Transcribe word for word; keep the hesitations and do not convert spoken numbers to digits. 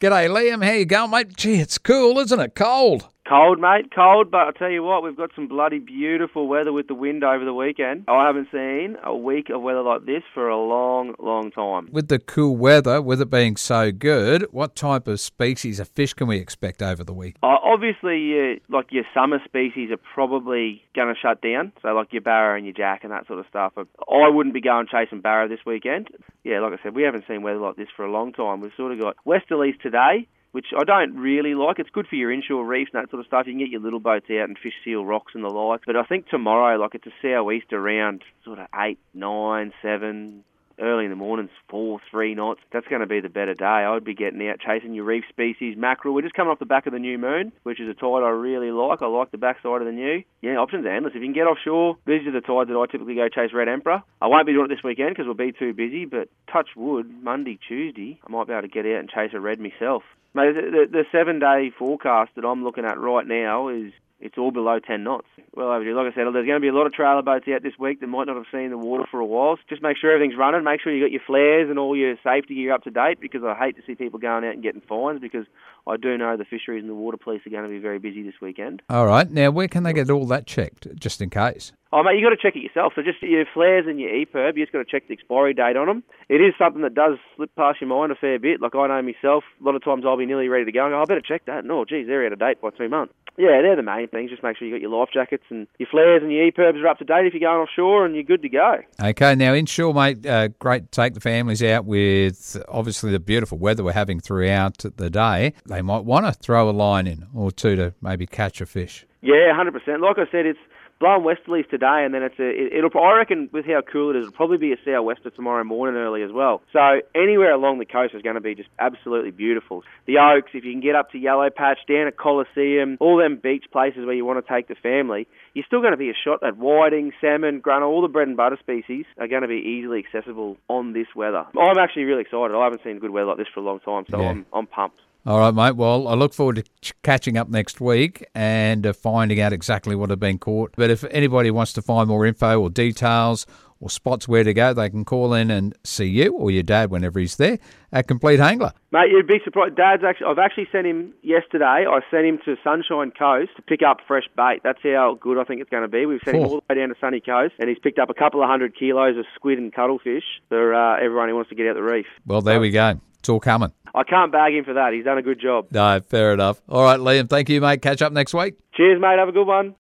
G'day, Liam. How you going, mate? Gee, it's cool, isn't it? Cold. Cold, mate, cold, but I'll tell you what, we've got some bloody beautiful weather with the wind over the weekend. I haven't seen a week of weather like this for a long, long time. With the cool weather, with it being so good, what type of species of fish can we expect over the week? Uh, obviously, uh, like your summer species are probably going to shut down, so like your barra and your jack and that sort of stuff. I wouldn't be going chasing barra this weekend. Yeah, like I said, we haven't seen weather like this for a long time. We've sort of got westerlies today, which I don't really like. It's good for your inshore reefs and that sort of stuff. You can get your little boats out and fish seal rocks and the like. But I think tomorrow, like it's a southeast around sort of eight, nine, seven, early in the mornings, four, three knots. That's going to be the better day. I would be getting out chasing your reef species, mackerel. We're just coming off the back of the new moon, which is a tide I really like. I like the backside of the new. Yeah, options are endless. If you can get offshore, these are the tides that I typically go chase red emperor. I won't be doing it this weekend because we'll be too busy, but touch wood, Monday, Tuesday, I might be able to get out and chase a red myself. Mate, the, the, the seven-day forecast that I'm looking at right now is it's all below ten knots. Well overdue. Like I said, there's going to be a lot of trailer boats out this week that might not have seen the water for a while. So just make sure everything's running. Make sure you got your flares and all your safety gear up to date, because I hate to see people going out and getting fines, because I do know the fisheries and the water police are going to be very busy this weekend. All right. Now, where can they get all that checked, just in case? Oh, mate, you got to check it yourself. So just your flares and your E P I R B, you just got to check the expiry date on them. It is something that does slip past your mind a fair bit. Like I know myself, a lot of times I'll be nearly ready to go and go, I better check that. No, geez, they're out of date by two months. Yeah, they're the main things. Just make sure you got your life jackets and your flares and your E P I R Bs are up to date if you're going offshore, and you're good to go. Okay, now inshore, mate, uh, great to take the families out with obviously the beautiful weather we're having throughout the day. They might want to throw a line in or two to maybe catch a fish. Yeah, one hundred percent. Like I said, it's blowing westerlies today, and then it's a, it, it'll, I reckon with how cool it is, it'll probably be a sou'wester tomorrow morning early as well. So anywhere along the coast is going to be just absolutely beautiful. The Oaks, if you can get up to Yellow Patch, down at Coliseum, all them beach places where you want to take the family, you're still going to be a shot at whiting, salmon, grunner, all the bread and butter species are going to be easily accessible on this weather. I'm actually really excited. I haven't seen good weather like this for a long time, so yeah. I'm, I'm pumped. All right, mate. Well, I look forward to ch- catching up next week and uh, finding out exactly what have been caught. But if anybody wants to find more info or details or spots where to go, they can call in and see you or your dad whenever he's there at Complete Angler. Mate, you'd be surprised. Dad's actually, I've actually sent him yesterday. I sent him to Sunshine Coast to pick up fresh bait. That's how good I think it's going to be. We've sent Four. him all the way down to Sunny Coast, and he's picked up a couple of hundred kilos of squid and cuttlefish for uh, everyone who wants to get out the reef. Well, there so, we go. It's all coming. I can't bag him for that. He's done a good job. No, fair enough. All right, Liam, thank you, mate. Catch up next week. Cheers, mate. Have a good one.